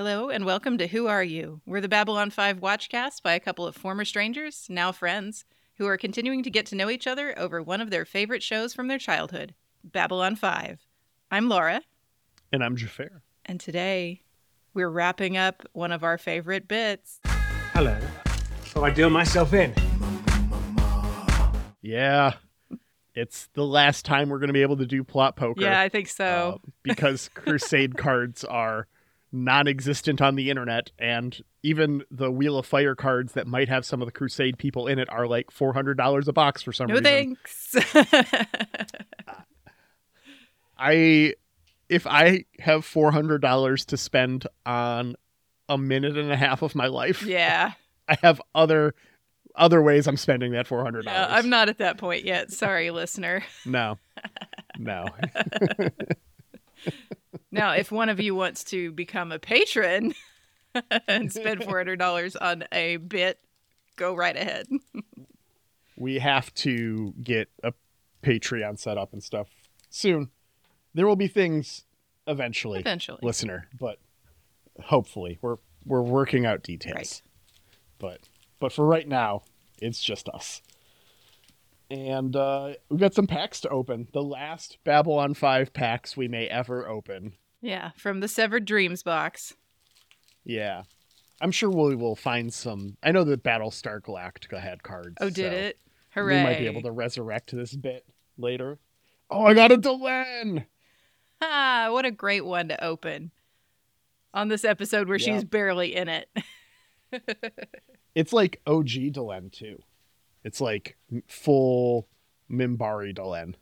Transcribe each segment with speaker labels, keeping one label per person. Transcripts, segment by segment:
Speaker 1: Hello and welcome to Who Are You? We're the Babylon 5 watchcast by a couple of former strangers, now friends, who are continuing to get to know each other over one of their favorite shows from their childhood, Babylon 5. I'm Laura.
Speaker 2: And I'm Jafar.
Speaker 1: And today, we're wrapping up one of our favorite bits.
Speaker 3: Hello. So I deal myself in.
Speaker 2: Yeah. It's the last time we're going to be able to do plot poker.
Speaker 1: Yeah, I think so.
Speaker 2: Because Crusade cards are non-existent on the internet, and even the Wheel of Fire cards that might have some of the Crusade people in it are like $400 a box for some reason.
Speaker 1: Thanks.
Speaker 2: If I have $400 to spend on a minute and a half of my life,
Speaker 1: yeah,
Speaker 2: I have other ways I'm spending that $400.
Speaker 1: Yeah, I'm not at that point yet. Sorry, listener.
Speaker 2: No.
Speaker 1: Now, if one of you wants to become a patron and spend $400 on a bit, go right ahead.
Speaker 2: We have to get a Patreon set up and stuff soon. There will be things eventually, listener, but hopefully we're working out details. Right. But for right now, it's just us. And we've got some packs to open. The last Babylon 5 packs we may ever open.
Speaker 1: Yeah, from the Severed Dreams box.
Speaker 2: Yeah. I'm sure we will find some. I know that Battlestar Galactica had cards.
Speaker 1: Oh, did it? Hooray.
Speaker 2: We might be able to resurrect this bit later. Oh, I got a Delenn!
Speaker 1: Ah, what a great one to open on this episode where she's barely in it.
Speaker 2: It's like OG Delenn, too. It's like full Minbari Delenn.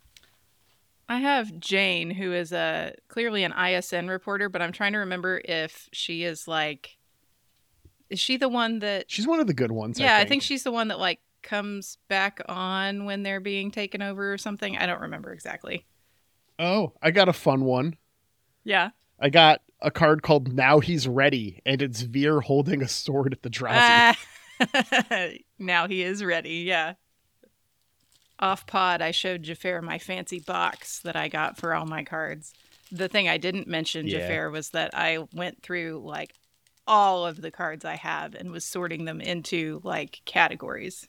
Speaker 1: I have Jane, who is clearly an ISN reporter, but I'm trying to remember if she is like... Is she the one that...
Speaker 2: She's one of the good ones,
Speaker 1: Yeah, I think she's the one that like comes back on when they're being taken over or something. I don't remember exactly.
Speaker 2: Oh, I got a fun one.
Speaker 1: Yeah.
Speaker 2: I got a card called Now He's Ready, and it's Veer holding a sword at the Drowsy.
Speaker 1: Now he is ready, yeah. Off pod, I showed Jafar my fancy box that I got for all my cards. The thing I didn't mention, Jafar, was that I went through like all of the cards I have and was sorting them into like categories.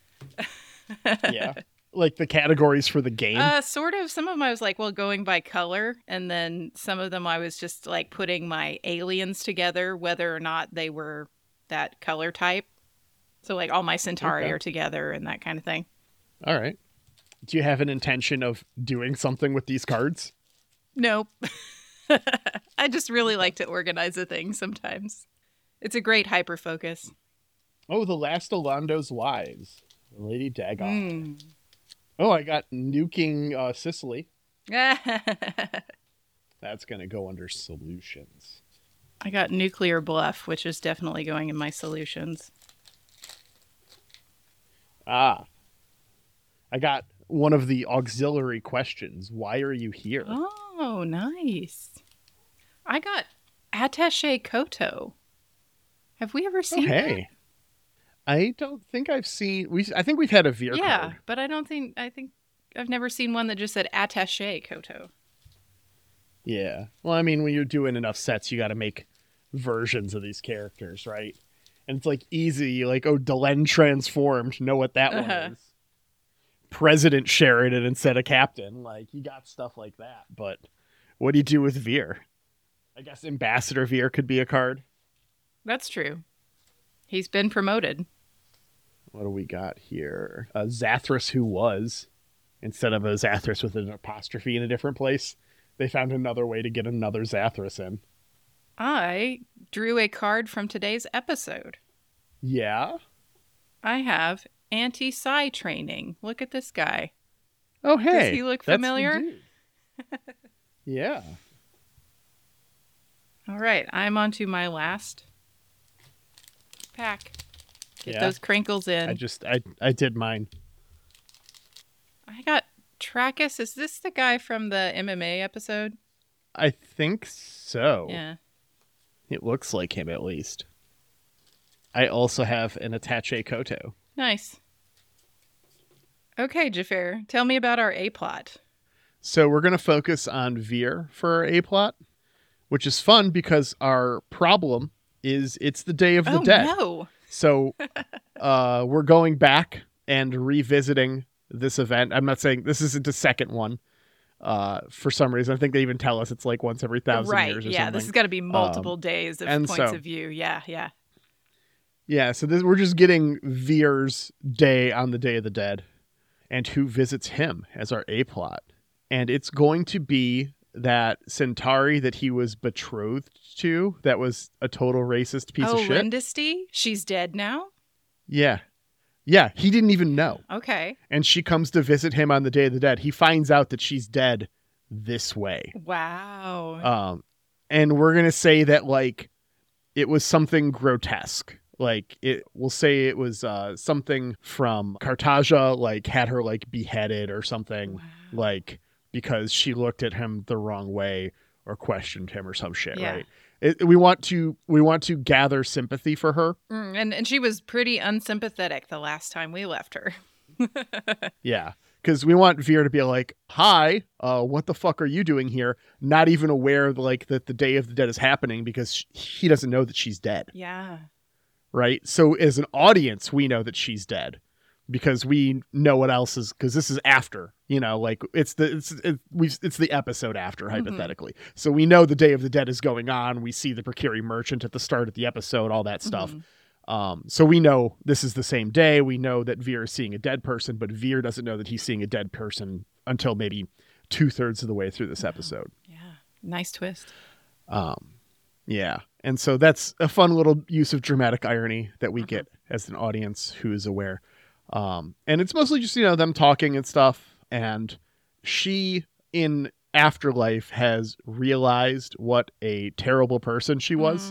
Speaker 2: Yeah. Like the categories for the game?
Speaker 1: Sort of. Some of them I was like, well, going by color. And then some of them I was just like putting my aliens together, whether or not they were that color type. So like all my Centauri are together and that kind of thing.
Speaker 2: All right. Do you have an intention of doing something with these cards?
Speaker 1: Nope. I just really like to organize a thing sometimes. It's a great hyper focus.
Speaker 2: Oh, the last Orlando's Wives. Lady Dagon. Oh, I got Nuking Sicily. That's going to go under Solutions.
Speaker 1: I got Nuclear Bluff, which is definitely going in my Solutions.
Speaker 2: I got one of the auxiliary questions. Why are you here?
Speaker 1: Oh, nice. I got Attaché Koto. Have we ever seen that?
Speaker 2: I don't think I've seen... I think we've had a Veer card.
Speaker 1: Yeah, but I think I've never seen one that just said Attaché Koto.
Speaker 2: Yeah. Well, I mean, when you're doing enough sets, you got to make versions of these characters, right? And it's like easy, like, oh, Delenn transformed, know what that one is. President Sheridan instead of Captain. Like, you got stuff like that. But what do you do with Veer? I guess Ambassador Veer could be a card.
Speaker 1: That's true. He's been promoted.
Speaker 2: What do we got here? A Zathras Who Was. Instead of a Zathras with an apostrophe in a different place, they found another way to get another Zathras in.
Speaker 1: I drew a card from today's episode.
Speaker 2: Yeah?
Speaker 1: I have Anti-Psi Training. Look at this guy.
Speaker 2: Oh, hey.
Speaker 1: Does he look familiar?
Speaker 2: Yeah.
Speaker 1: All right. I'm on to my last pack. Get those crinkles in.
Speaker 2: I did mine.
Speaker 1: I got Trackus. Is this the guy from the MMA episode?
Speaker 2: I think so.
Speaker 1: Yeah.
Speaker 2: It looks like him, at least. I also have an Attaché Koto.
Speaker 1: Nice. Okay, Jafar, tell me about our A-plot.
Speaker 2: So we're going to focus on Veer for our A-plot. which is fun because our problem is it's the Day of the Dead.
Speaker 1: No.
Speaker 2: So we're going back and revisiting this event. I'm not saying this isn't the second one. For some reason, I think they even tell us it's like once every 1,000 years or something.
Speaker 1: This has got to be multiple days of points of view. Yeah.
Speaker 2: Yeah, so we're just getting Veer's day on the Day of the Dead and who visits him as our A-plot. And it's going to be that Centauri that he was betrothed to that was a total racist piece of shit.
Speaker 1: Oh, Lindisty? She's dead now?
Speaker 2: Yeah. Yeah, he didn't even know.
Speaker 1: Okay.
Speaker 2: And she comes to visit him on the Day of the Dead. He finds out that she's dead this way.
Speaker 1: Wow.
Speaker 2: And we're going to say that, like, it was something grotesque. Like, we'll say it was something from Cartagia, like, had her, like, beheaded or something.
Speaker 1: Wow.
Speaker 2: Like, because she looked at him the wrong way or questioned him or some shit,
Speaker 1: yeah.
Speaker 2: right? We want to gather sympathy for her.
Speaker 1: And she was pretty unsympathetic the last time we left her.
Speaker 2: Yeah, because we want Veer to be like, hi, what the fuck are you doing here? Not even aware like that the Day of the Dead is happening because he doesn't know that she's dead.
Speaker 1: Yeah.
Speaker 2: Right? So as an audience, we know that she's dead because we know what else is, because this is after, like it's the episode after, hypothetically. Mm-hmm. So we know the Day of the Dead is going on. We see the Precari merchant at the start of the episode, all that stuff. Mm-hmm. So we know this is the same day. We know that Veer is seeing a dead person, but Veer doesn't know that he's seeing a dead person until maybe 2/3 of the way through this episode.
Speaker 1: Yeah. Nice twist.
Speaker 2: Yeah. And so that's a fun little use of dramatic irony that we get as an audience who is aware. And it's mostly just, them talking and stuff. And she in Afterlife has realized what a terrible person she was.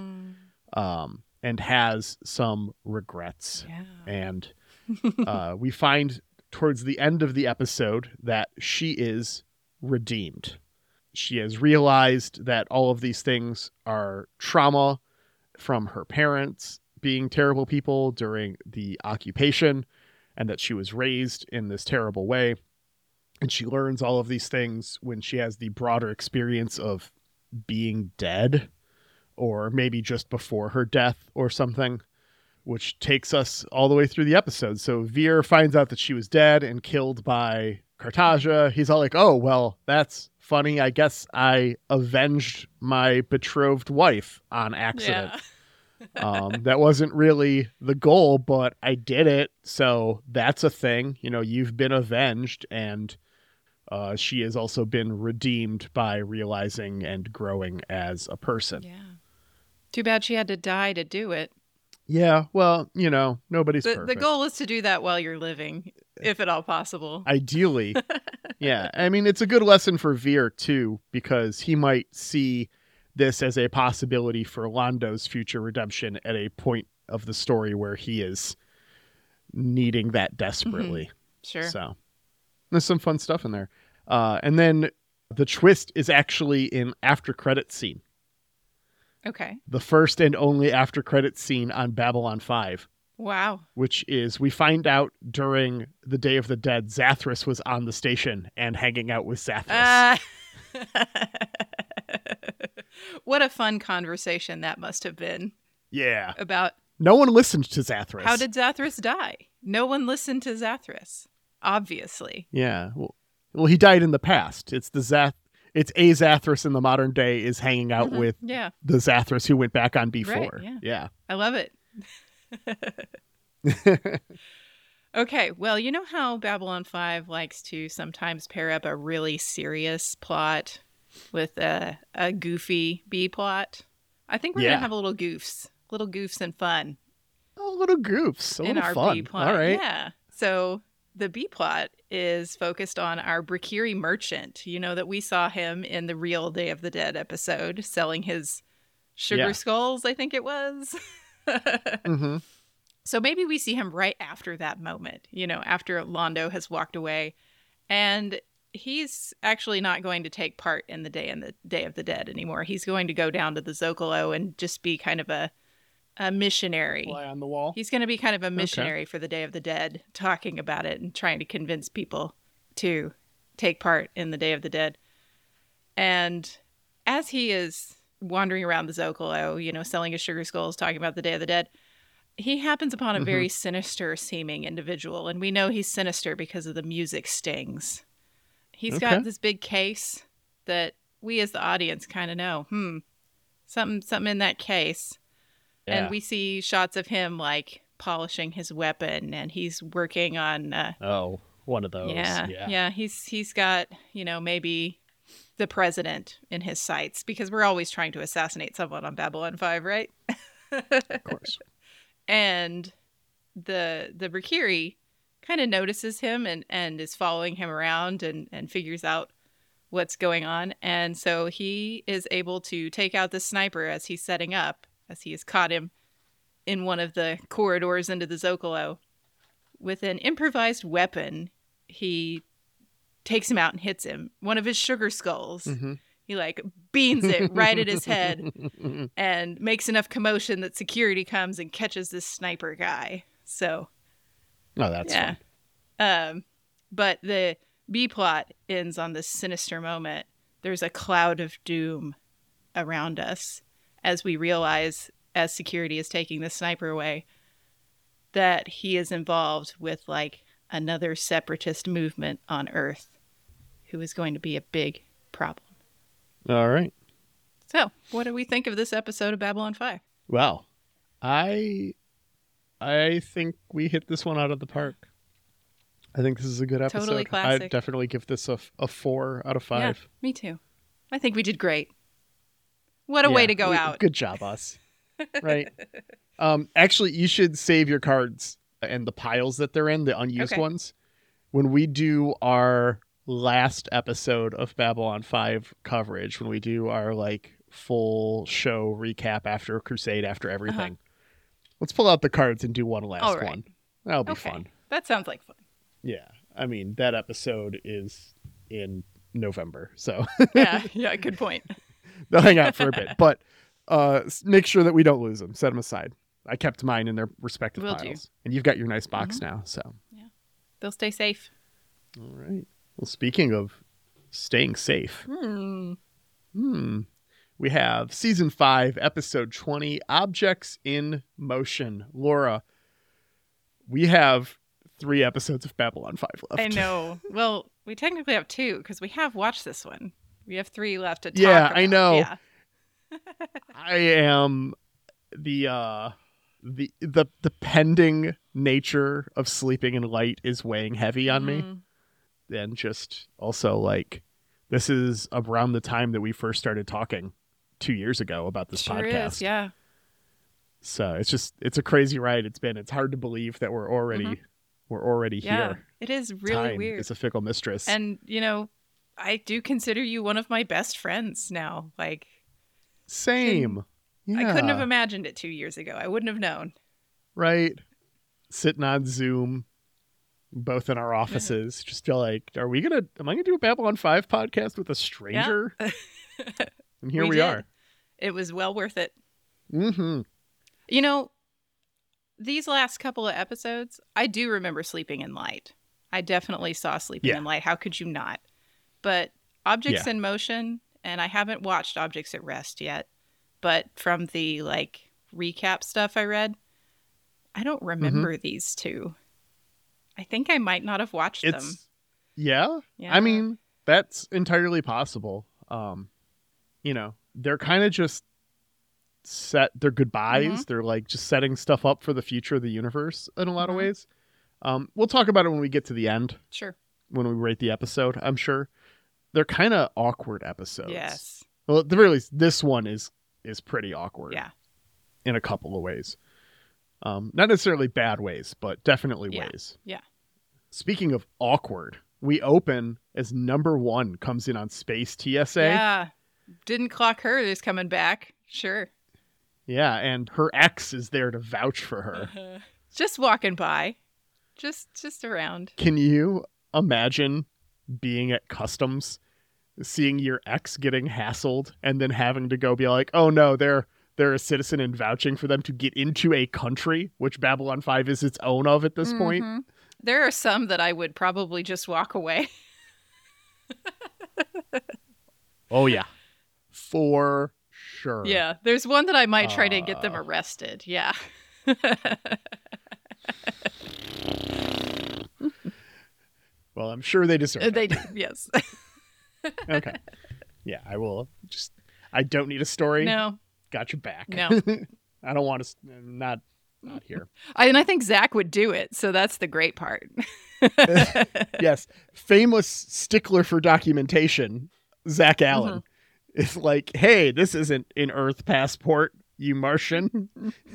Speaker 2: And has some regrets.
Speaker 1: Yeah.
Speaker 2: And we find towards the end of the episode that she is redeemed. She has realized that all of these things are trauma from her parents being terrible people during the occupation, and that she was raised in this terrible way. And she learns all of these things when she has the broader experience of being dead, or maybe just before her death or something, which takes us all the way through the episode. So Veer finds out that she was dead and killed by Cartagia. He's all like, oh, well, that's funny. I guess I avenged my betrothed wife on accident. Yeah. That wasn't really the goal, but I did it. So that's a thing. You've been avenged, and she has also been redeemed by realizing and growing as a person.
Speaker 1: Yeah. Too bad she had to die to do it.
Speaker 2: Yeah, well, nobody's perfect.
Speaker 1: The goal is to do that while you're living, if at all possible.
Speaker 2: Ideally. Yeah, I mean, it's a good lesson for Veer, too, because he might see this as a possibility for Londo's future redemption at a point of the story where he is needing that desperately.
Speaker 1: Sure.
Speaker 2: So there's some fun stuff in there. And then the twist is actually in after credits scene.
Speaker 1: Okay.
Speaker 2: The first and only after credits scene on Babylon 5.
Speaker 1: Wow.
Speaker 2: Which is, we find out during the Day of the Dead, Zathras was on the station and hanging out with Zathras.
Speaker 1: What a fun conversation that must have been.
Speaker 2: Yeah.
Speaker 1: About...
Speaker 2: No one listened to Zathras.
Speaker 1: How did Zathras die? No one listened to Zathras, obviously.
Speaker 2: Yeah. Well, he died in the past. It's a Zathras in the modern day is hanging out with the Zathras who went back on before.
Speaker 1: Right,
Speaker 2: yeah.
Speaker 1: I love it. Okay, well, you know how Babylon 5 likes to sometimes pair up a really serious plot with a goofy B plot? I think we're going to have little goofs and fun.
Speaker 2: Oh, little goofs.
Speaker 1: In our
Speaker 2: fun.
Speaker 1: B plot.
Speaker 2: All right.
Speaker 1: Yeah. So the B plot is focused on our Precari merchant. That we saw him in the real Day of the Dead episode selling his sugar skulls, I think it was.
Speaker 2: Mm-hmm.
Speaker 1: So maybe we see him right after that moment, after Londo has walked away. And he's actually not going to take part in the Day of the Dead anymore. He's going to go down to the Zocalo and just be kind of a missionary.
Speaker 2: Fly on the wall.
Speaker 1: He's going to be kind of a missionary for the Day of the Dead, talking about it and trying to convince people to take part in the Day of the Dead. And as he is wandering around the Zocalo, you know, selling his sugar skulls, talking about the Day of the Dead, he happens upon a very sinister seeming individual. And we know he's sinister because of the music stings. He's got this big case that we as the audience kind of know, something in that case. Yeah. And we see shots of him like polishing his weapon, and he's working on
Speaker 2: one of those.
Speaker 1: Yeah. He's got, you know, maybe the president in his sights, because we're always trying to assassinate someone on Babylon 5, right?
Speaker 2: Of course.
Speaker 1: And the Brakiri kind of notices him and is following him around and figures out what's going on. And so he is able to take out the sniper as he's setting up, as he has caught him in one of the corridors into the Zocalo. With an improvised weapon, he takes him out and hits him. One of his sugar skulls. Mm-hmm. He like beans it right at his head and makes enough commotion that security comes and catches this sniper guy. So,
Speaker 2: that's fun.
Speaker 1: But the B plot ends on this sinister moment. There's a cloud of doom around us as we realize, as security is taking the sniper away, that he is involved with like another separatist movement on Earth who is going to be a big problem.
Speaker 2: All right.
Speaker 1: So, what do we think of this episode of Babylon 5?
Speaker 2: Well, I think we hit this one out of the park. I think this is a good episode.
Speaker 1: Totally classic.
Speaker 2: I'd definitely give this a 4 out of 5.
Speaker 1: Yeah, me too. I think we did great. What a way to go out.
Speaker 2: Good job, us. Right. Actually, you should save your cards and the piles that they're in, the unused ones. When we do our last episode of Babylon 5 coverage, when we do our like full show recap after Crusade, after everything, let's pull out the cards and do one last one. That'll be fun.
Speaker 1: That sounds like fun.
Speaker 2: Yeah. I mean, that episode is in November, so.
Speaker 1: yeah, good point.
Speaker 2: They'll hang out for a bit, but make sure that we don't lose them. Set them aside. I kept mine in their respective piles. And you've got your nice box now, so.
Speaker 1: Yeah. They'll stay safe.
Speaker 2: All right. Well, speaking of staying safe, we have Season 5, Episode 20, Objects in Motion. Laura, we have 3 episodes of Babylon 5 left.
Speaker 1: I know. Well, we technically have 2 because we have watched this one. We have 3 left to talk about.
Speaker 2: I know.
Speaker 1: Yeah.
Speaker 2: I am the pending nature of sleeping in light is weighing heavy on me. And just also like, this is around the time that we first started talking 2 years ago about this podcast.
Speaker 1: Is, yeah.
Speaker 2: So it's a crazy ride. It's hard to believe that we're already here.
Speaker 1: It is really weird.
Speaker 2: It's a fickle mistress.
Speaker 1: And, you know, I do consider you one of my best friends now. Like,
Speaker 2: same.
Speaker 1: I couldn't have imagined it 2 years ago. I wouldn't have known.
Speaker 2: Right. Sitting on Zoom, both in our offices, just feel like, am I going to do a Babylon 5 podcast with a stranger? Yeah. And here we are.
Speaker 1: It was well worth it.
Speaker 2: Mm-hmm.
Speaker 1: You know, these last couple of episodes, I do remember Sleeping in Light. I definitely saw Sleeping in Light. How could you not? But Objects in Motion, and I haven't watched Objects at Rest yet, but from the like recap stuff I read, I don't remember these two. I think I might not have watched them.
Speaker 2: Yeah. I mean, that's entirely possible. You know, they're kind of just they're goodbyes. They're like just setting stuff up for the future of the universe in a lot of ways. We'll talk about it when we get to the end.
Speaker 1: Sure.
Speaker 2: When we rate the episode, I'm sure. They're kind of awkward episodes.
Speaker 1: Yes.
Speaker 2: Well, at the very least, this one is pretty awkward.
Speaker 1: Yeah.
Speaker 2: In a couple of ways. Not necessarily bad ways, but definitely ways.
Speaker 1: Yeah.
Speaker 2: Speaking of awkward, we open as number 1 comes in on Space TSA.
Speaker 1: Yeah. Didn't clock her is coming back. Sure.
Speaker 2: Yeah, and her ex is there to vouch for her.
Speaker 1: Just walking by. Just around.
Speaker 2: Can you imagine being at customs, seeing your ex getting hassled, and then having to go be like, oh no, they're a citizen and vouching for them to get into a country, which Babylon 5 is its own of at this point?
Speaker 1: There are some that I would probably just walk away.
Speaker 2: Oh, yeah. For Sure.
Speaker 1: Yeah, there's one that I might try to get them arrested. Yeah.
Speaker 2: Well, I'm sure they deserve it.
Speaker 1: They do, yes.
Speaker 2: Okay. Yeah, I don't need a story.
Speaker 1: No.
Speaker 2: Got your back.
Speaker 1: No.
Speaker 2: I don't want to, not here.
Speaker 1: And I think Zach would do it, so that's the great part.
Speaker 2: Yes. Famous stickler for documentation, Zach Allen, is like, hey, this isn't an Earth passport, you Martian.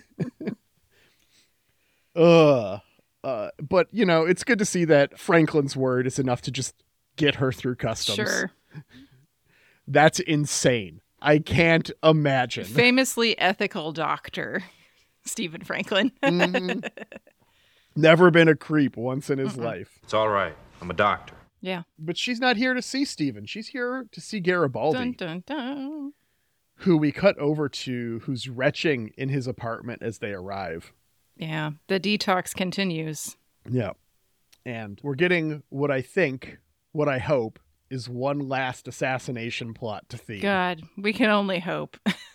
Speaker 2: But, it's good to see that Franklin's word is enough to just get her through customs.
Speaker 1: Sure.
Speaker 2: That's insane. I can't imagine.
Speaker 1: Famously ethical doctor, Stephen Franklin.
Speaker 2: Never been a creep once in his life.
Speaker 4: It's all right. I'm a doctor.
Speaker 1: Yeah.
Speaker 2: But she's not here to see Stephen. She's here to see Garibaldi.
Speaker 1: Dun, dun, dun.
Speaker 2: Who we cut over to, who's retching in his apartment as they arrive.
Speaker 1: Yeah, the detox continues.
Speaker 2: Yeah. And we're getting what I hope, is one last assassination plot to theme.
Speaker 1: God, we can only hope.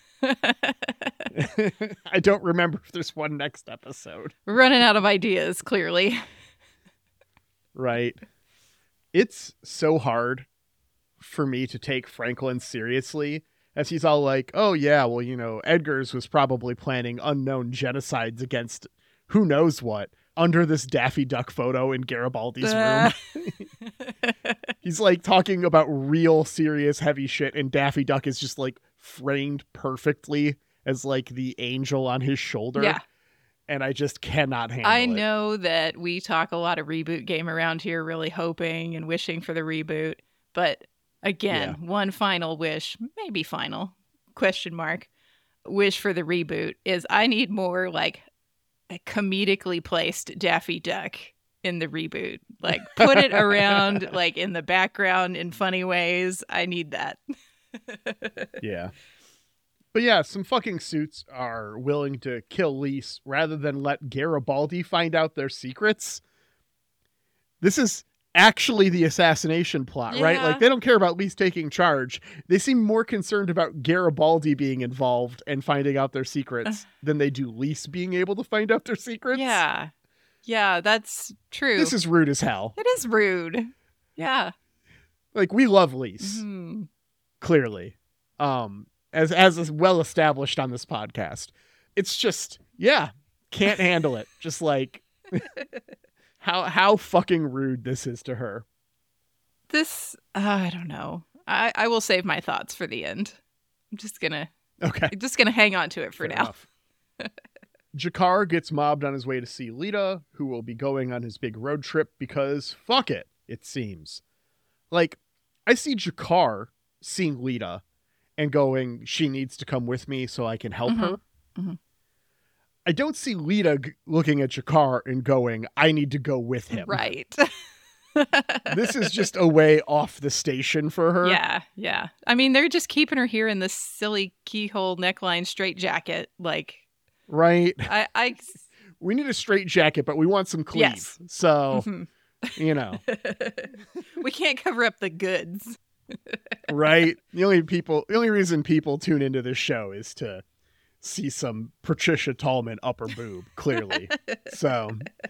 Speaker 2: I don't remember if there's one next episode.
Speaker 1: We're running out of ideas, clearly.
Speaker 2: Right. It's so hard for me to take Franklin seriously, as he's all like, oh yeah, well, Edgar's was probably planning unknown genocides against who knows what under this Daffy Duck photo in Garibaldi's room. He's like talking about real serious heavy shit, and Daffy Duck is just like framed perfectly as like the angel on his shoulder.
Speaker 1: Yeah.
Speaker 2: And I just cannot handle it.
Speaker 1: I know that we talk a lot of reboot game around here, really hoping and wishing for the reboot. But again, one final wish, maybe final, wish for the reboot is I need more like a comedically placed Daffy Duck in the reboot. Like put it around like in the background in funny ways. I need that.
Speaker 2: Yeah. But yeah, some fucking suits are willing to kill Lise rather than let Garibaldi find out their secrets. This is actually the assassination plot, right? Like they don't care about Lise taking charge. They seem more concerned about Garibaldi being involved and finding out their secrets than they do Lise being able to find out their secrets.
Speaker 1: Yeah. Yeah, that's true.
Speaker 2: This is rude as hell.
Speaker 1: It is rude. Yeah.
Speaker 2: Like we love Lise.
Speaker 1: Mm-hmm.
Speaker 2: Clearly. As is well established on this podcast. It's just, can't handle it. Just like how fucking rude this is to her.
Speaker 1: This, I don't know. I will save my thoughts for the end. I'm just gonna hang on to it for now.
Speaker 2: G'Kar gets mobbed on his way to see Lyta, who will be going on his big road trip because fuck it seems. Like, I see G'Kar seeing Lyta and going, she needs to come with me so I can help her. Mm-hmm. I don't see Lyta looking at G'Kar and going, I need to go with him.
Speaker 1: Right.
Speaker 2: This is just a way off the station for her.
Speaker 1: Yeah. I mean, they're just keeping her here in this silly keyhole neckline straitjacket. Like,
Speaker 2: right.
Speaker 1: I
Speaker 2: we need a straitjacket, but we want some cleave.
Speaker 1: Yes.
Speaker 2: So,
Speaker 1: we can't cover up the goods.
Speaker 2: Right. The only reason people tune into this show is to see some Patricia Tallman upper boob, clearly. So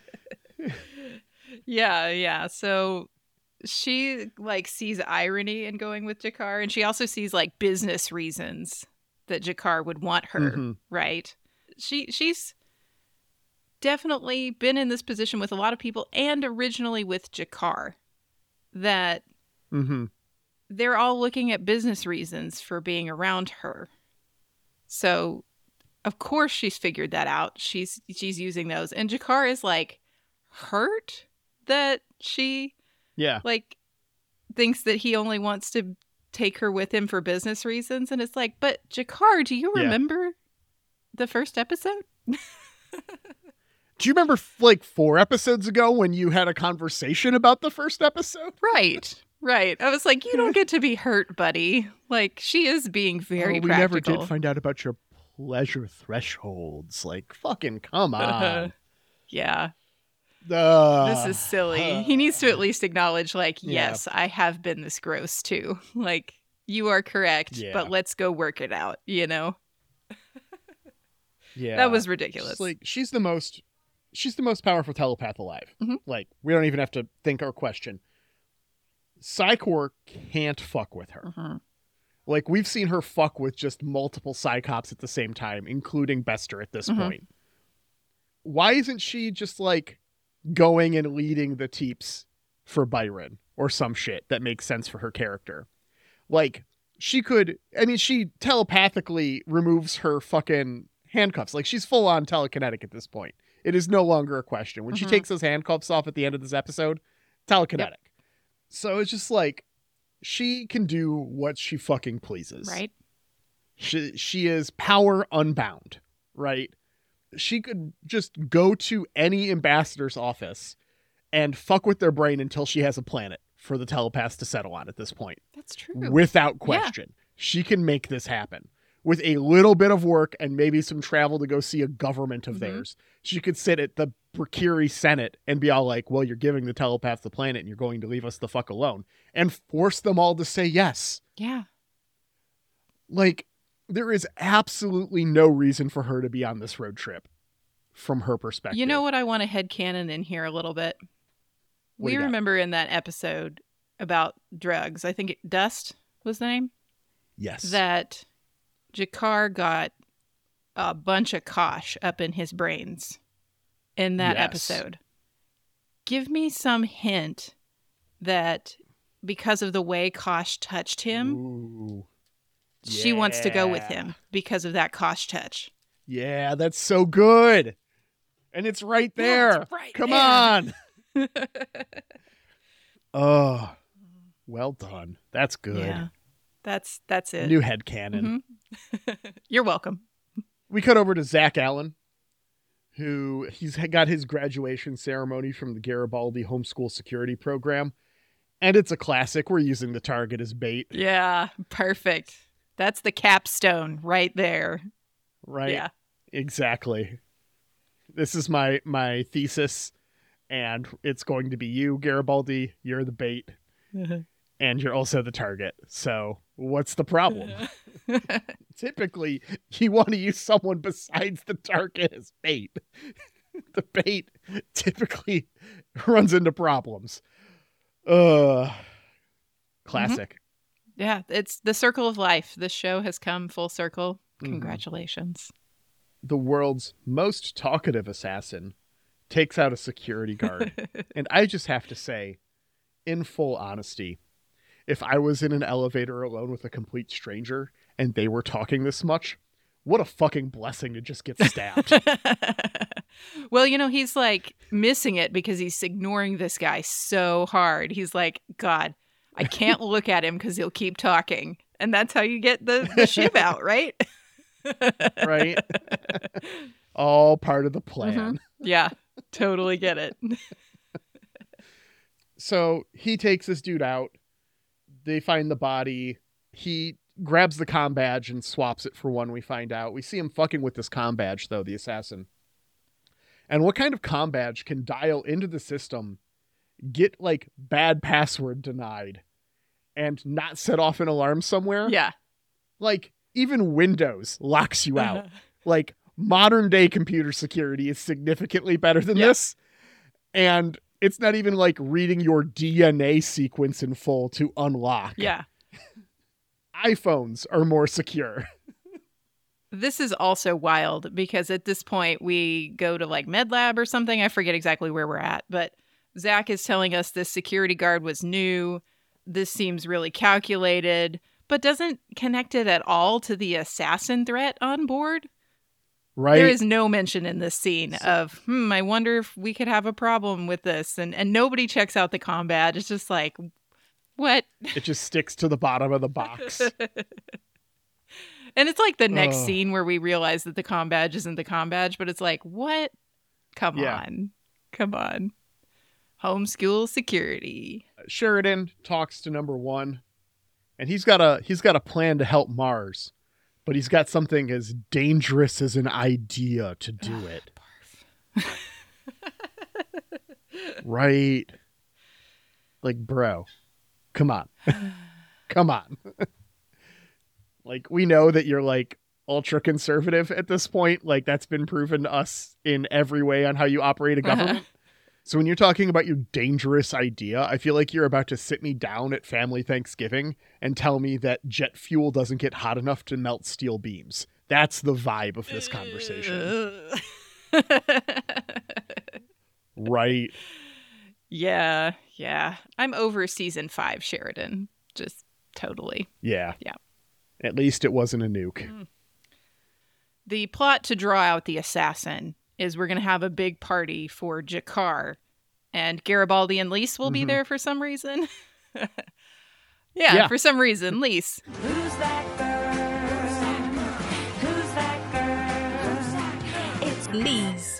Speaker 1: yeah. So she like sees irony in going with G'Kar, and she also sees like business reasons that G'Kar would want her, right? She's definitely been in this position with a lot of people, and originally with G'Kar, that they're all looking at business reasons for being around her. So, of course, she's figured that out. She's using those. And G'Kar is, like, hurt that she, like, thinks that he only wants to take her with him for business reasons. And it's like, but G'Kar, do you remember the first episode?
Speaker 2: Do you remember, like, 4 episodes ago when you had a conversation about the first episode?
Speaker 1: Right. I was like, you don't get to be hurt, buddy. Like, she is being very practical. We
Speaker 2: never did find out about your pleasure thresholds. Like, fucking come on.
Speaker 1: Yeah. This is silly. He needs to at least acknowledge, like, yes, I have been this gross too. Like, You are correct, but let's go work it out, you know?
Speaker 2: Yeah.
Speaker 1: That was ridiculous.
Speaker 2: Like, she's the most powerful telepath alive. Mm-hmm. Like, we don't even have to think or question. Psy-Corps can't fuck with her. Mm-hmm. Like, we've seen her fuck with just multiple Psychops at the same time, including Bester at this point. Why isn't she just, like, going and leading the Teeps for Byron or some shit that makes sense for her character? Like, she telepathically removes her fucking handcuffs. Like, she's full on telekinetic at this point. It is no longer a question. When she takes those handcuffs off at the end of this episode, telekinetic. Yep. So it's just like, she can do what she fucking pleases.
Speaker 1: Right.
Speaker 2: She is power unbound, right? She could just go to any ambassador's office and fuck with their brain until she has a planet for the telepaths to settle on at this point.
Speaker 1: That's true.
Speaker 2: Without question. Yeah. She can make this happen. With a little bit of work and maybe some travel to go see a government of theirs, she could sit at the Brakiri Senate and be all like, well, you're giving the telepaths the planet and you're going to leave us the fuck alone, and force them all to say yes.
Speaker 1: Yeah.
Speaker 2: Like, there is absolutely no reason for her to be on this road trip from her perspective.
Speaker 1: You know what? I want to headcanon in here a little bit. We remember in that episode about drugs, I think Dust was the name?
Speaker 2: Yes.
Speaker 1: That G'Kar got a bunch of Kosh up in his brains in that episode. Give me some hint that because of the way Kosh touched him, she wants to go with him because of that Kosh touch.
Speaker 2: Yeah, that's so good. And it's right there. Yeah, it's right Come there. On. Oh, well done. That's good.
Speaker 1: Yeah, that's it.
Speaker 2: New headcanon.
Speaker 1: You're welcome.
Speaker 2: We cut over to Zach Allen, who he's got his graduation ceremony from the Garibaldi Homeschool Security Program. And it's a classic. We're using the target as bait.
Speaker 1: Yeah, perfect. That's the capstone right there.
Speaker 2: Right?
Speaker 1: Yeah.
Speaker 2: Exactly. This is my thesis, and it's going to be you, Garibaldi. You're the bait, and you're also the target. So what's the problem? Typically, you want to use someone besides the target as bait. The bait typically runs into problems. Classic.
Speaker 1: Yeah, it's the circle of life. This show has come full circle. Congratulations.
Speaker 2: The world's most talkative assassin takes out a security guard. And I just have to say, in full honesty, if I was in an elevator alone with a complete stranger and they were talking this much, what a fucking blessing to just get stabbed.
Speaker 1: Well, you know, he's like missing it because he's ignoring this guy so hard. He's like, God, I can't look at him because he'll keep talking. And that's how you get the shiv out, right?
Speaker 2: Right? All part of the plan.
Speaker 1: Yeah, totally get it.
Speaker 2: So he takes this dude out. They find the body. He grabs the comm badge and swaps it for one, we find out. We see him fucking with this comm badge, though, the assassin. And what kind of comm badge can dial into the system, get, like, bad password denied, and not set off an alarm somewhere?
Speaker 1: Yeah.
Speaker 2: Like, even Windows locks you out. Like, modern day computer security is significantly better than this. And it's not even like reading your DNA sequence in full to unlock.
Speaker 1: Yeah.
Speaker 2: iPhones are more secure.
Speaker 1: This is also wild because at this point we go to like MedLab or something. I forget exactly where we're at, but Zach is telling us this security guard was new. This seems really calculated, but doesn't connect it at all to the assassin threat on board.
Speaker 2: Right.
Speaker 1: There is no mention in this scene of, I wonder if we could have a problem with this. And nobody checks out the comm badge. It's just like, what?
Speaker 2: It just sticks to the bottom of the box.
Speaker 1: And it's like the next scene where we realize that the comm badge isn't the comm badge, but it's like, what? Come on. Homeschool security.
Speaker 2: Sheridan talks to number one, and he's got a plan to help Mars. But he's got something as dangerous as an idea to do it. Right? Like, bro, come on. Come on. Like, we know that you're like ultra conservative at this point. Like, that's been proven to us in every way on how you operate a government. So when you're talking about your dangerous idea, I feel like you're about to sit me down at family Thanksgiving and tell me that jet fuel doesn't get hot enough to melt steel beams. That's the vibe of this conversation. Right.
Speaker 1: Yeah. I'm over season 5, Sheridan. Just totally.
Speaker 2: Yeah. At least it wasn't a nuke.
Speaker 1: The plot to draw out the assassin is we're going to have a big party for G'Kar, and Garibaldi and Lise will be there for some reason. Yeah, for some reason, Lise.
Speaker 4: Who's that girl? Who's that girl? It's Lise.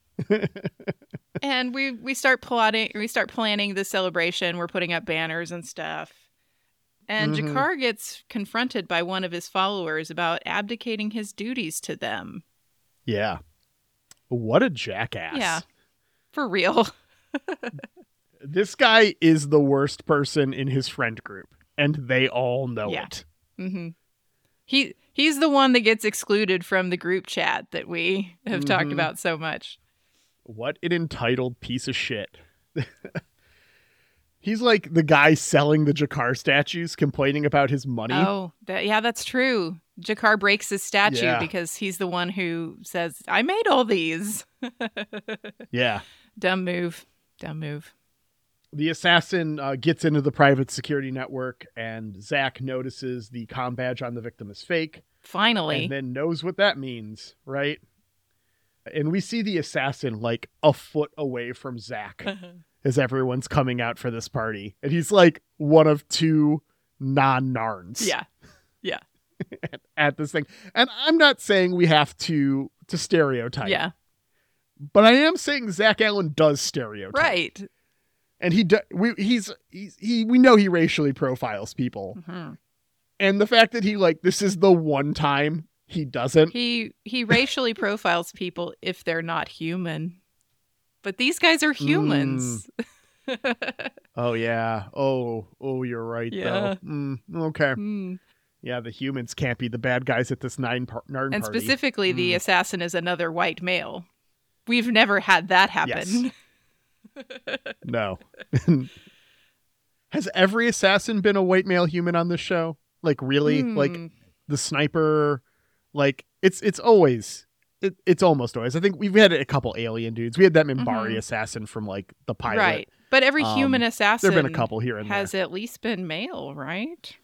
Speaker 1: And we start planning the celebration. We're putting up banners and stuff. And G'Kar gets confronted by one of his followers about abdicating his duties to them.
Speaker 2: Yeah. What a jackass.
Speaker 1: Yeah. For real.
Speaker 2: This guy is the worst person in his friend group, and they all know it.
Speaker 1: Mm-hmm. He's the one that gets excluded from the group chat that we have talked about so much.
Speaker 2: What an entitled piece of shit. He's like the guy selling the G'Kar statues, complaining about his money.
Speaker 1: Oh, that's true. G'Kar breaks his statue because he's the one who says, I made all these.
Speaker 2: Yeah.
Speaker 1: Dumb move.
Speaker 2: The assassin gets into the private security network, and Zach notices the comm badge on the victim is fake.
Speaker 1: Finally.
Speaker 2: And then knows what that means, right? And we see the assassin like a foot away from Zach as everyone's coming out for this party. And he's like one of 2 non-Narns.
Speaker 1: Yeah.
Speaker 2: At this thing. And I'm not saying we have to stereotype.
Speaker 1: Yeah.
Speaker 2: But I am saying Zach Allen does stereotype.
Speaker 1: Right.
Speaker 2: And we know he racially profiles people. Mm-hmm. And the fact that he this is the one time he doesn't.
Speaker 1: He racially profiles people if they're not human. But these guys are humans.
Speaker 2: Oh yeah. Oh, you're right though. Okay. Yeah, the humans can't be the bad guys at this Narn party.
Speaker 1: And specifically, the assassin is another white male. We've never had that happen.
Speaker 2: Yes. No. Has every assassin been a white male human on this show? Like, really? Like, the sniper? Like, it's always... It's almost always. I think we've had a couple alien dudes. We had that Minbari assassin from, like, the pilot.
Speaker 1: Right. But every human assassin
Speaker 2: there have been a couple here and
Speaker 1: has at least been male, right?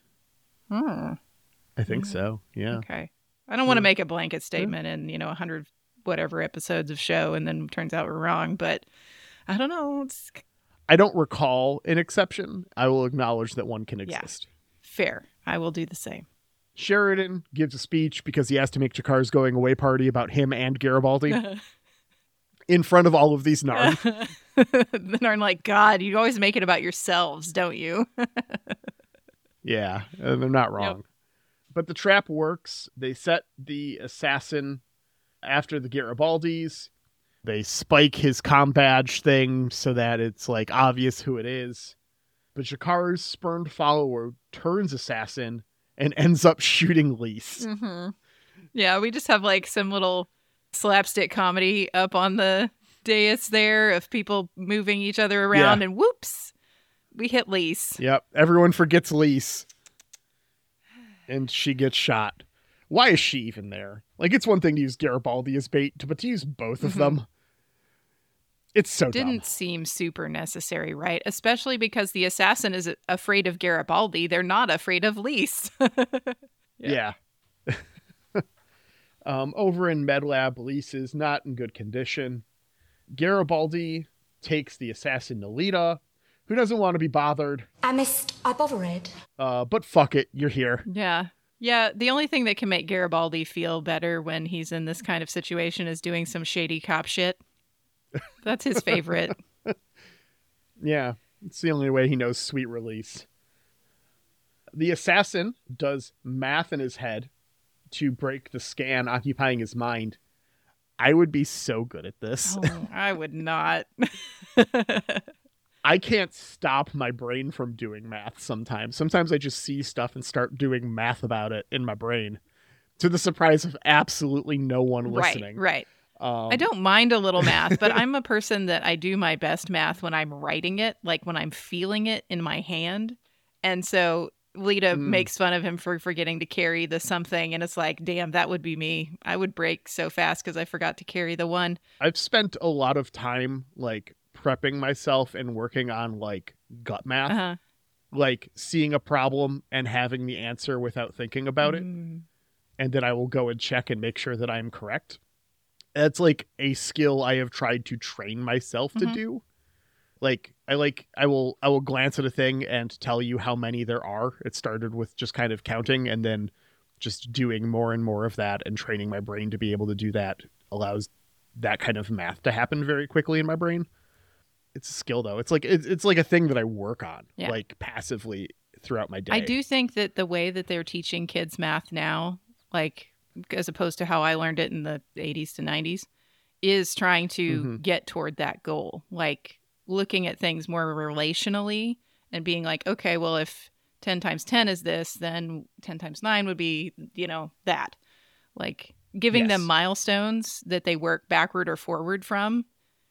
Speaker 2: I think so, yeah.
Speaker 1: Okay. I don't want to make a blanket statement in, 100 whatever episodes of show and then turns out we're wrong, but I don't know.
Speaker 2: I don't recall an exception. I will acknowledge that one can exist.
Speaker 1: Yeah. Fair. I will do the same.
Speaker 2: Sheridan gives a speech because he has to make G'Kar's going away party about him and Garibaldi in front of all of these Narn.
Speaker 1: The Narn like, God, you always make it about yourselves, don't you?
Speaker 2: Yeah, they're not wrong. Yep. But the trap works. They set the assassin after the Garibaldis. They spike his comm badge thing so that it's like obvious who it is. But G'Kar's spurned follower turns assassin and ends up shooting Lise.
Speaker 1: Mm-hmm. Yeah, we just have like some little slapstick comedy up on the dais there of people moving each other around and whoops, we hit Lise.
Speaker 2: Yep, everyone forgets Lise. And she gets shot. Why is she even there? Like, it's one thing to use Garibaldi as bait, but to use both of them, it's so dumb.
Speaker 1: Didn't seem super necessary, right? Especially because the assassin is afraid of Garibaldi. They're not afraid of Lise.
Speaker 2: Yeah. Over in MedLab, Lise is not in good condition. Garibaldi takes the assassin Nolita, who doesn't want to be bothered.
Speaker 4: I bothered.
Speaker 2: But fuck it, you're here.
Speaker 1: Yeah. Yeah, the only thing that can make Garibaldi feel better when he's in this kind of situation is doing some shady cop shit. That's his favorite.
Speaker 2: Yeah, it's the only way he knows sweet release. The assassin does math in his head to break the scan occupying his mind. I would be so good at this.
Speaker 1: Oh, I would not.
Speaker 2: I can't stop my brain from doing math sometimes. Sometimes I just see stuff and start doing math about it in my brain, to the surprise of absolutely no one listening.
Speaker 1: Right. I don't mind a little math, but I'm a person that I do my best math when I'm writing it, like when I'm feeling it in my hand. And so Lita makes fun of him for forgetting to carry the something. And it's like, damn, that would be me. I would break so fast because I forgot to carry the one.
Speaker 2: I've spent a lot of time like prepping myself and working on like gut math, like seeing a problem and having the answer without thinking about it. And then I will go and check and make sure that I'm correct. That's like a skill I have tried to train myself to do. I will glance at a thing and tell you how many there are. It started with just kind of counting, and then just doing more and more of that and training my brain to be able to do that allows that kind of math to happen very quickly in my brain. It's a skill though. It's like a thing that I work on like passively throughout my day.
Speaker 1: I do think that the way that they're teaching kids math now, like as opposed to how I learned it in the 80s to 90s, is trying to get toward that goal. Like looking at things more relationally and being like, okay, well, if 10 times 10 is this, then 10 times 9 would be, that. Like giving them milestones that they work backward or forward from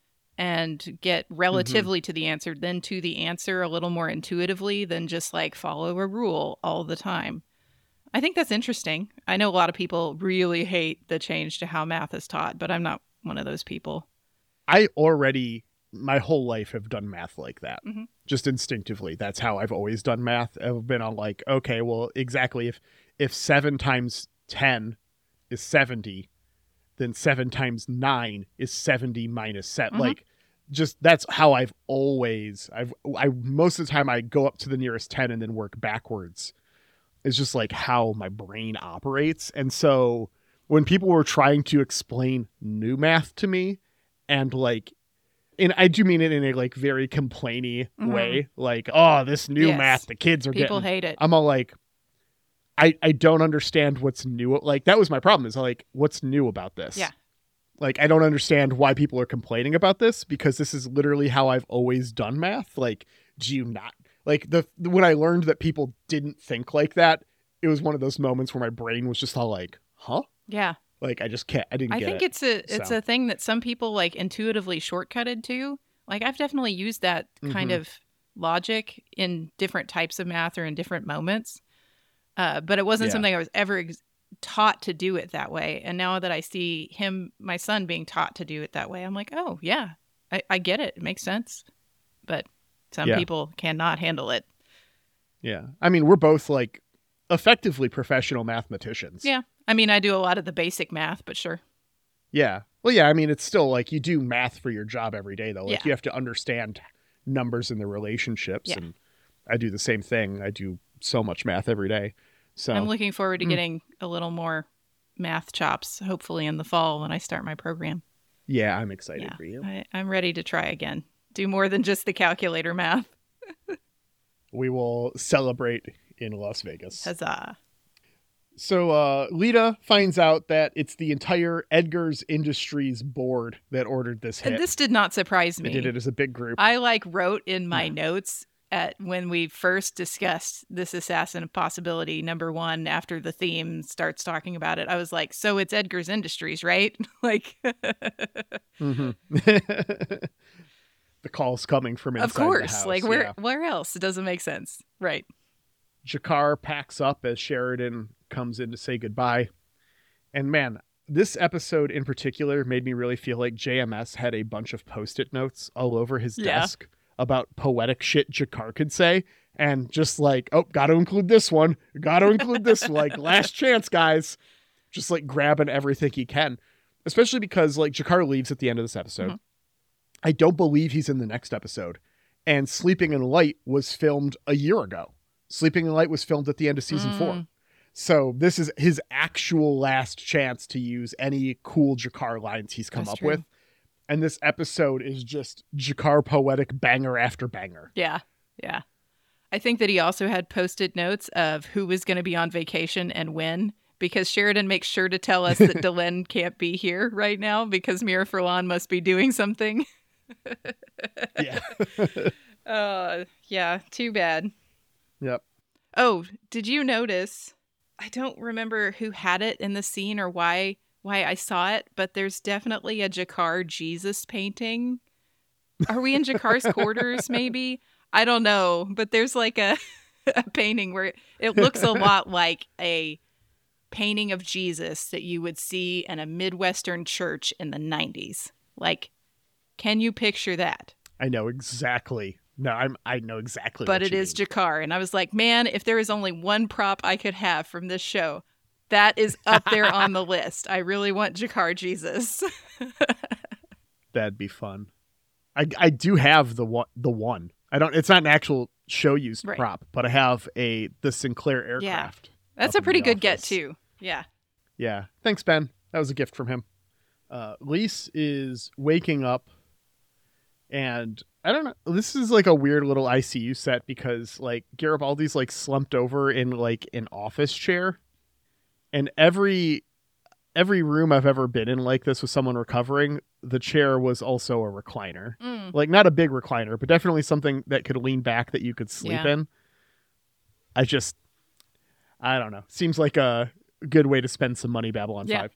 Speaker 1: and get relatively to the answer, then to the answer a little more intuitively than just like follow a rule all the time. I think that's interesting. I know a lot of people really hate the change to how math is taught, but I'm not one of those people.
Speaker 2: I already, my whole life, have done math like that. Just instinctively. That's how I've always done math. I've been on like, okay, well, exactly. If 7 times 10 is 70, then 7 times 9 is 70 minus 7. Like, just that's how I've always, I most of the time I go up to the nearest 10 and then work backwards. It's just like how my brain operates. And so when people were trying to explain new math to me, and like, and I do mean it in a like very complainy way, like, oh, this new math the kids are
Speaker 1: people
Speaker 2: getting.
Speaker 1: Hate it.
Speaker 2: I'm all like, I don't understand what's new. Like that was my problem, is like, what's new about this?
Speaker 1: Yeah.
Speaker 2: Like, I don't understand why people are complaining about this, because this is literally how I've always done math. Like, do you not? Like when I learned that people didn't think like that, it was one of those moments where my brain was just all like, huh?
Speaker 1: Yeah.
Speaker 2: Like, I just can't, I didn't get it.
Speaker 1: I think it's a thing that some people like intuitively shortcutted to. Like I've definitely used that kind of logic in different types of math or in different moments. But it wasn't something I was ever taught to do it that way. And now that I see my son being taught to do it that way, I'm like, oh yeah, I get it. It makes sense. But some people cannot handle it.
Speaker 2: Yeah. I mean, we're both like effectively professional mathematicians.
Speaker 1: Yeah. I mean, I do a lot of the basic math, but sure.
Speaker 2: Yeah. Well, yeah. I mean, it's still like you do math for your job every day, though. Like you have to understand numbers and the relationships. And I do the same thing. I do so much math every day. So
Speaker 1: I'm looking forward to getting a little more math chops, hopefully in the fall when I start my program.
Speaker 2: Yeah, I'm excited for you.
Speaker 1: I'm ready to try again. Do more than just the calculator math.
Speaker 2: We will celebrate in Las Vegas.
Speaker 1: Huzzah.
Speaker 2: So Lita finds out that it's the entire Edgar's Industries board that ordered this hit.
Speaker 1: And this did not surprise me.
Speaker 2: They did it as a big group.
Speaker 1: I wrote in my notes when we first discussed this assassin possibility, number 1, after the theme starts talking about it, I was like, so it's Edgar's Industries, right? Like,
Speaker 2: the call's coming from inside
Speaker 1: of course,
Speaker 2: the house.
Speaker 1: like where else? It doesn't make sense. Right.
Speaker 2: G'Kar packs up as Sheridan comes in to say goodbye. And man, this episode in particular made me really feel like JMS had a bunch of Post-it notes all over his desk about poetic shit G'Kar could say. And just like, oh, got to include this one. Got to include this one. Like, last chance, guys. Just like grabbing everything he can. Especially because like G'Kar leaves at the end of this episode. I don't believe he's in the next episode. And Sleeping in Light was filmed a year ago. Sleeping in Light was filmed at the end of season 4. So this is his actual last chance to use any cool G'Kar lines he's come up with. And this episode is just G'Kar poetic banger after banger.
Speaker 1: Yeah. Yeah. I think that he also had Post-it notes of who was going to be on vacation and when, because Sheridan makes sure to tell us that Delenn can't be here right now because Mira Furlan must be doing something.
Speaker 2: Yeah.
Speaker 1: Yeah, too bad.
Speaker 2: Yep.
Speaker 1: Oh, did you notice? I don't remember who had it in the scene or why I saw it, but there's definitely a G'Kar Jesus painting. Are we in G'Kar's quarters, maybe? I don't know, but there's like a painting where it looks a lot like a painting of Jesus that you would see in a Midwestern church in the 90s. Like, can you picture that?
Speaker 2: I know exactly. No, I know exactly.
Speaker 1: But it is G'Kar, and I was like, man, if there is only one prop I could have from this show, that is up there on the list. I really want G'Kar Jesus.
Speaker 2: That'd be fun. I do have the one. I don't. It's not an actual show used prop, but I have the Sinclair aircraft.
Speaker 1: Yeah. That's a pretty good get too. Yeah.
Speaker 2: Yeah. Thanks, Ben. That was a gift from him. Lise is waking up, and I don't know. This is like a weird little ICU set because like Garibaldi's like slumped over in like an office chair, and every room I've ever been in like this with someone recovering, the chair was also a recliner. Like not a big recliner, but definitely something that could lean back that you could sleep in. I don't know. Seems like a good way to spend some money, Babylon 5.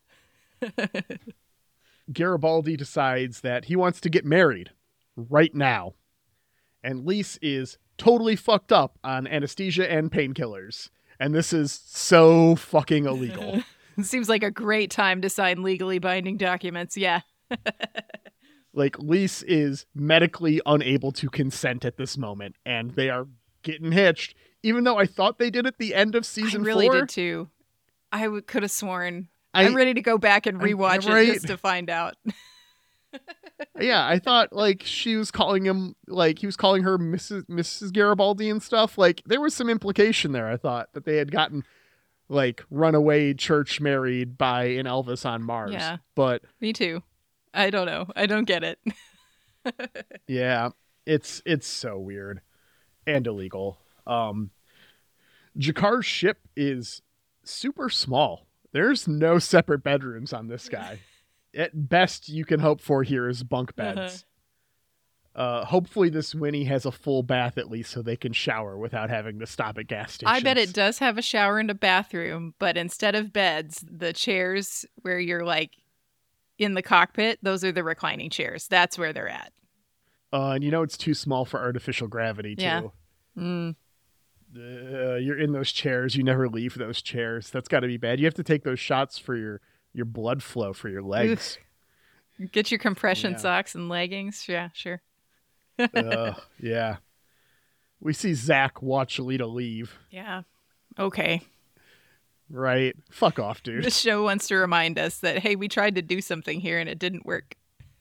Speaker 2: Garibaldi decides that he wants to get married right now. And Lise is totally fucked up on anesthesia and painkillers. And this is so fucking illegal.
Speaker 1: Seems like a great time to sign legally binding documents. Yeah.
Speaker 2: Like, Lise is medically unable to consent at this moment, and they are getting hitched, even though I thought they did at the end of season 4.
Speaker 1: I really did, too. I could have sworn. I'm ready to go back and rewatch it just to find out.
Speaker 2: Yeah, I thought, like, she was calling him, like, he was calling her Mrs. Garibaldi and stuff. Like, there was some implication there, I thought, that they had gotten, like, runaway church married by an Elvis on Mars.
Speaker 1: Yeah.
Speaker 2: But
Speaker 1: me too. I don't know. I don't get it.
Speaker 2: Yeah, it's so weird and illegal. G'Kar's ship is super small. There's no separate bedrooms on this guy. At best, you can hope for here is bunk beds. Hopefully this Winnie has a full bath at least so they can shower without having to stop at gas stations.
Speaker 1: I bet it does have a shower and a bathroom, but instead of beds, the chairs where you're like in the cockpit, those are the reclining chairs. That's where they're at.
Speaker 2: And you know it's too small for artificial gravity, too.
Speaker 1: Yeah.
Speaker 2: You're in those chairs. You never leave those chairs. That's got to be bad. You have to take those shots for your blood flow for your legs.
Speaker 1: Get your compression socks and leggings. Yeah, sure.
Speaker 2: Yeah. We see Zach watch Alita leave.
Speaker 1: Yeah. Okay.
Speaker 2: Right. Fuck off, dude.
Speaker 1: This show wants to remind us that, hey, we tried to do something here and it didn't work.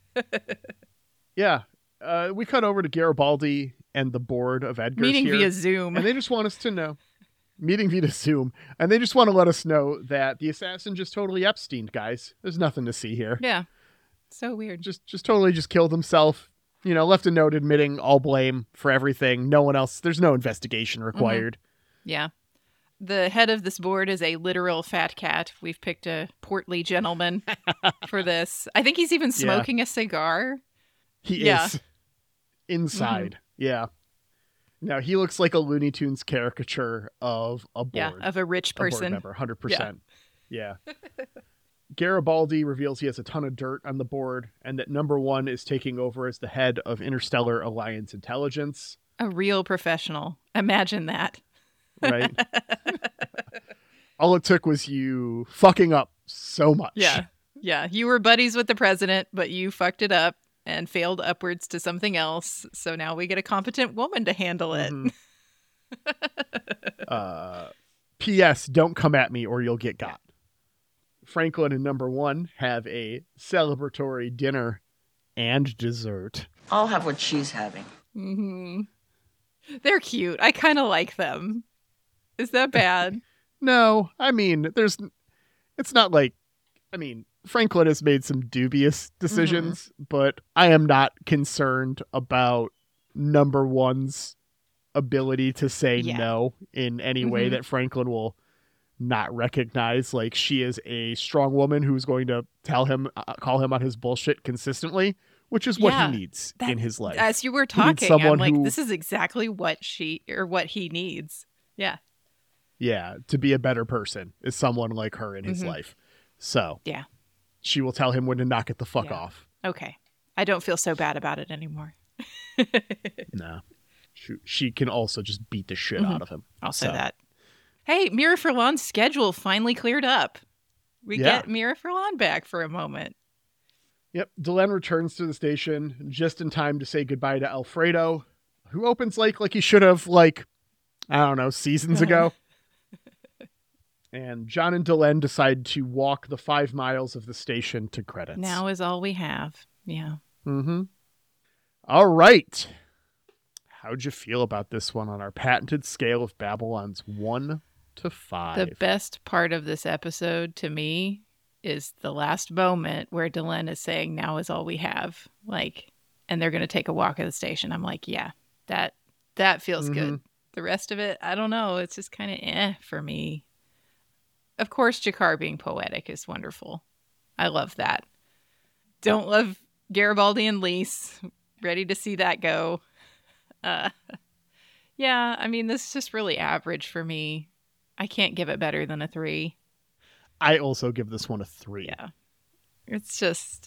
Speaker 2: Yeah. We cut over to Garibaldi and the board of Edgar's
Speaker 1: meeting
Speaker 2: here,
Speaker 1: via Zoom.
Speaker 2: And they just want us to know. Meeting via Zoom. And they just want to let us know that the assassin just totally Epsteined, guys. There's nothing to see here.
Speaker 1: Yeah. So weird.
Speaker 2: Just totally just killed himself. You know, left a note admitting all blame for everything. No one else. There's no investigation required.
Speaker 1: Mm-hmm. Yeah. The head of this board is a literal fat cat. We've picked a portly gentleman for this. I think he's even smoking a cigar.
Speaker 2: He is. Inside. Mm-hmm. Yeah. Now, he looks like a Looney Tunes caricature of a board.
Speaker 1: Yeah, of a rich person.
Speaker 2: A board member, 100%. Yeah. Garibaldi reveals he has a ton of dirt on the board and that number 1 is taking over as the head of Interstellar Alliance Intelligence.
Speaker 1: A real professional. Imagine that.
Speaker 2: Right? All it took was you fucking up so much.
Speaker 1: Yeah. Yeah. You were buddies with the president, but you fucked it up and failed upwards to something else. So now we get a competent woman to handle it.
Speaker 2: Mm-hmm. P.S. Don't come at me or you'll get got. Franklin and number 1 have a celebratory dinner and dessert.
Speaker 5: I'll have what she's having.
Speaker 1: Mm-hmm. They're cute. I kind of like them. Is that bad?
Speaker 2: No, I mean, it's not like, I mean, Franklin has made some dubious decisions, but I am not concerned about number 1's ability to say no in any way that Franklin will not recognize. Like, she is a strong woman who's going to call him on his bullshit consistently, which is what he needs in his life.
Speaker 1: As you were talking, I'm like, this is exactly what what he needs. Yeah.
Speaker 2: Yeah, to be a better person is someone like her in his life. So
Speaker 1: yeah,
Speaker 2: she will tell him when to knock it the fuck off.
Speaker 1: Okay. I don't feel so bad about it anymore.
Speaker 2: No. She can also just beat the shit out of him.
Speaker 1: Also that. Hey, Mira Furlan's schedule finally cleared up. We get Mira Furlan back for a moment.
Speaker 2: Yep. Delenn returns to the station just in time to say goodbye to Alfredo, who opens like he should have, like, I don't know, seasons ago. And John and Delenn decide to walk the 5 miles of the station to credits.
Speaker 1: Now is all we have. Yeah.
Speaker 2: Mm-hmm. All right. How'd you feel about this one on our patented scale of Babylon's 1 to 5?
Speaker 1: The best part of this episode to me is the last moment where Delenn is saying, now is all we have. Like, and they're going to take a walk at the station. I'm like, yeah, that feels good. The rest of it, I don't know. It's just kind of for me. Of course, G'Kar being poetic is wonderful. I love that. Don't love Garibaldi and Lise. Ready to see that go. Yeah, I mean, this is just really average for me. I can't give it better than a 3.
Speaker 2: I also give this one a 3.
Speaker 1: Yeah. It's just,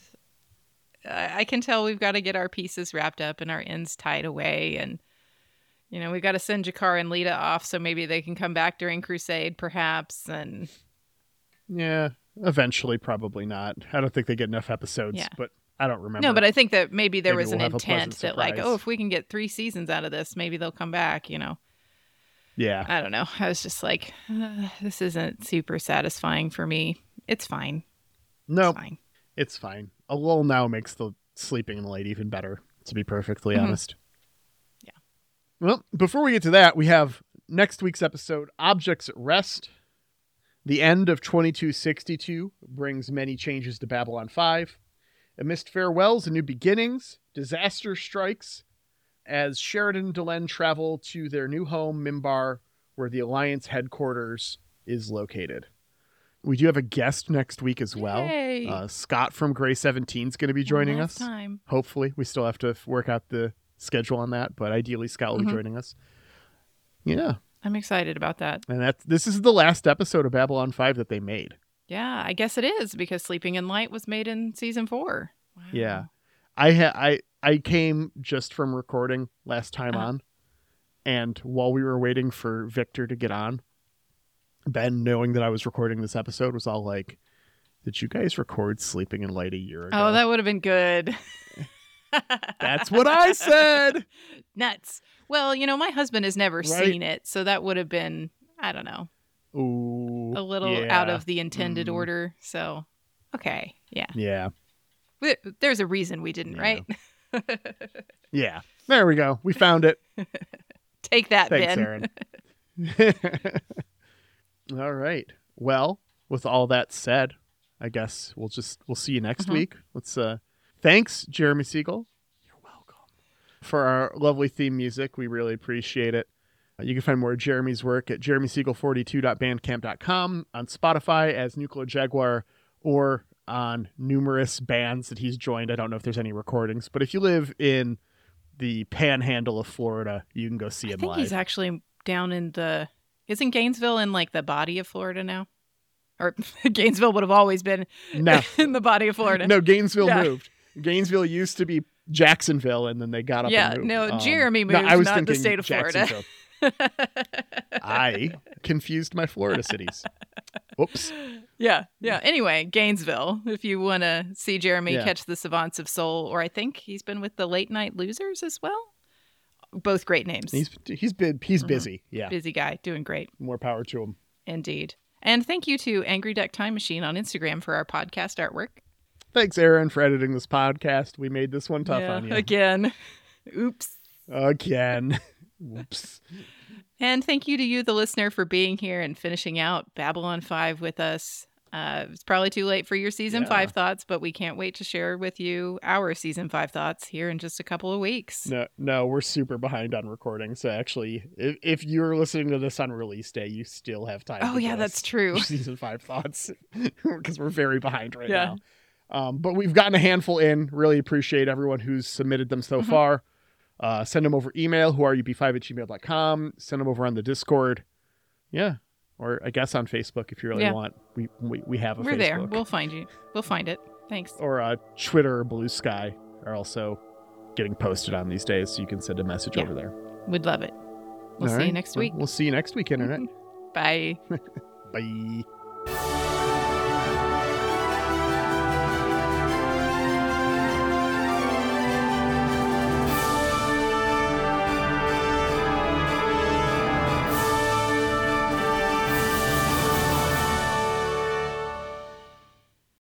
Speaker 1: I can tell we've got to get our pieces wrapped up and our ends tied away. And, you know, we've got to send G'Kar and Lita off so maybe they can come back during Crusade, perhaps. And
Speaker 2: yeah, eventually, probably not. I don't think they get enough episodes, but I don't remember.
Speaker 1: No, but I think that maybe there was an intent that, like, oh, if we can get 3 seasons out of this, maybe they'll come back, you know?
Speaker 2: Yeah.
Speaker 1: I don't know. I was just like, this isn't super satisfying for me. It's fine.
Speaker 2: No, it's fine. A lull now makes the sleeping in the light even better, to be perfectly honest.
Speaker 1: Yeah.
Speaker 2: Well, before we get to that, we have next week's episode, Objects at Rest. The end of 2262 brings many changes to Babylon 5. Amidst farewells and new beginnings, disaster strikes as Sheridan and Delenn travel to their new home, Mimbar, where the Alliance headquarters is located. We do have a guest next week as well. Scott from Grey 17 is going to be joining us. Hopefully. We still have to work out the schedule on that, but ideally Scott will be joining us. Yeah.
Speaker 1: I'm excited about that.
Speaker 2: And this is the last episode of Babylon 5 that they made.
Speaker 1: Yeah, I guess it is, because Sleeping in Light was made in season 4. Wow.
Speaker 2: Yeah. I came just from recording last time on, and while we were waiting for Victor to get on, Ben, knowing that I was recording this episode, was all like, did you guys record Sleeping in Light a year ago?
Speaker 1: Oh, that would have been good.
Speaker 2: That's what I said.
Speaker 1: Nuts. Well, you know, my husband has never seen it, so that would have been, I don't know, a little out of the intended order. So, okay. Yeah.
Speaker 2: Yeah.
Speaker 1: There's a reason we didn't, right?
Speaker 2: Yeah. There we go. We found it.
Speaker 1: Take that,
Speaker 2: Thanks,
Speaker 1: Ben.
Speaker 2: Aaron. All right. Well, with all that said, I guess we'll see you next week. Let's thanks, Jeremy Siegel. You're welcome. For our lovely theme music. We really appreciate it. You can find more of Jeremy's work at jeremysiegel42.bandcamp.com, on Spotify as Nuclear Jaguar, or on numerous bands that he's joined. I don't know if there's any recordings, but if you live in the panhandle of Florida, you can go see him live.
Speaker 1: I think he's actually down in isn't Gainesville in like the body of Florida now? Or Gainesville would have always been in the body of Florida.
Speaker 2: No, Gainesville moved. Gainesville used to be Jacksonville, and then they got up and moved.
Speaker 1: No, Jeremy moved, I was not the state of Florida.
Speaker 2: I confused my Florida cities. Whoops.
Speaker 1: Yeah. Anyway, Gainesville, if you want to see Jeremy catch the Savants of Soul, or I think he's been with the Late Night Losers as well. Both great names.
Speaker 2: He's busy. Yeah.
Speaker 1: Busy guy, doing great.
Speaker 2: More power to him.
Speaker 1: Indeed. And thank you to Angry Duck Time Machine on Instagram for our podcast artwork.
Speaker 2: Thanks, Aaron, for editing this podcast. We made this one tough on you.
Speaker 1: Again. Oops.
Speaker 2: Again. Whoops.
Speaker 1: And thank you to you, the listener, for being here and finishing out Babylon 5 with us. It's probably too late for your season 5 thoughts, but we can't wait to share with you our season 5 thoughts here in just a couple of weeks.
Speaker 2: No, we're super behind on recording. So actually, if you're listening to this on release day, you still have time.
Speaker 1: Oh, yeah, that's true.
Speaker 2: Season 5 thoughts, because we're very behind right now. But we've gotten a handful in. Really appreciate everyone who's submitted them so far. Send them over email, whoareyoup5@gmail.com. Send them over on the Discord. Yeah. Or I guess on Facebook if you really want. We have a Facebook.
Speaker 1: We're there. We'll find you. We'll find it. Thanks.
Speaker 2: Or Twitter or Blue Sky are also getting posted on these days, so you can send a message over there.
Speaker 1: We'd love it. We'll see you next week.
Speaker 2: We'll see you next week, Internet.
Speaker 1: Bye.
Speaker 2: Bye.